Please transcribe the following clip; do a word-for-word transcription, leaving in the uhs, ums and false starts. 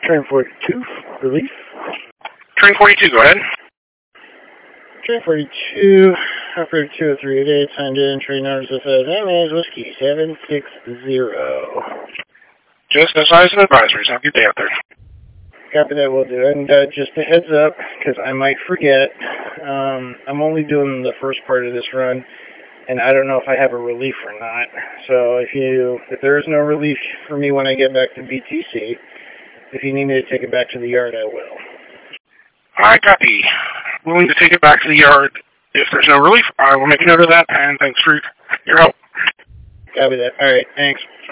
Train forty-two, relief. Train forty-two, go ahead. Train forty-two, operator two oh three eight eight, signed in, train numbers of M A's Whiskey seven six zero. Just as eyes and advisories. Have a good day out there. Copy that, will do. And uh, just a heads up, because I might forget, um, I'm only doing the first part of this run, and I don't know if I have a relief or not. So if you, if there is no relief for me when I get back to B T C, if you need me to take it back to the yard, I will. I copy. Willing to take it back to the yard. If there's no relief, I will make a note of that, and thanks for your help. Copy that. All right, thanks.